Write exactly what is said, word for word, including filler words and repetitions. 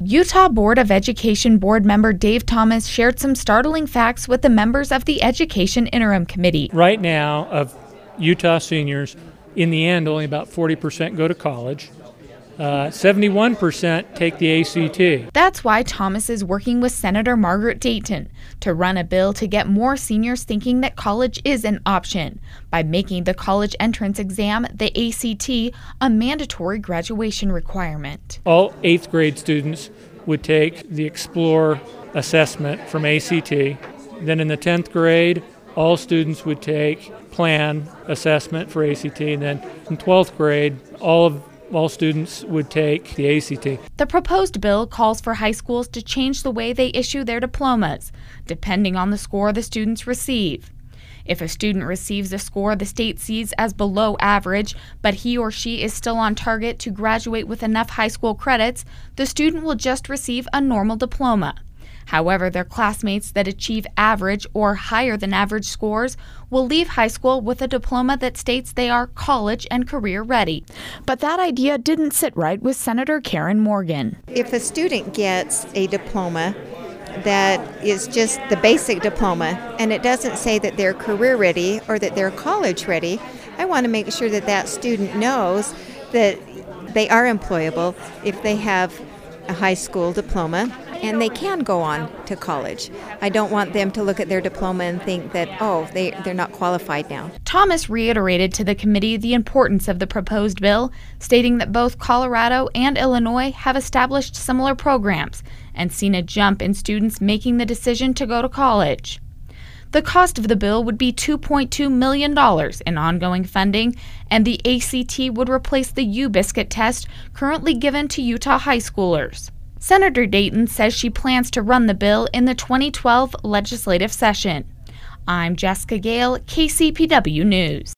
Utah Board of Education board member Dave Thomas shared some startling facts with the members of the Education Interim Committee. Right now, of Utah seniors, in the end, only about forty percent go to college. Uh, seventy-one percent take the A C T. That's why Thomas is working with Senator Margaret Dayton to run a bill to get more seniors thinking that college is an option by making the college entrance exam, the A C T, a mandatory graduation requirement. All eighth grade students would take the Explore assessment from A C T. Then in the tenth grade, all students would take Plan assessment for A C T. And then in twelfth grade, all of all students would take the A C T. The proposed bill calls for high schools to change the way they issue their diplomas, depending on the score the students receive. If a student receives a score the state sees as below average, but he or she is still on target to graduate with enough high school credits, the student will just receive a normal diploma. However, their classmates that achieve average or higher than average scores will leave high school with a diploma that states they are college and career ready. But that idea didn't sit right with Senator Karen Morgan. If a student gets a diploma that is just the basic diploma and it doesn't say that they're career ready or that they're college ready, I want to make sure that that student knows that they are employable if they have a high school diploma and they can go on to college. I don't want them to look at their diploma and think that, oh, they, they're not qualified now. Thomas reiterated to the committee the importance of the proposed bill, stating that both Colorado and Illinois have established similar programs and seen a jump in students making the decision to go to college. The cost of the bill would be two point two million dollars in ongoing funding, and the A C T would replace the U-Biscuit test currently given to Utah high schoolers. Senator Dayton says she plans to run the bill in the twenty twelve legislative session. I'm Jessica Gale, K C P W News.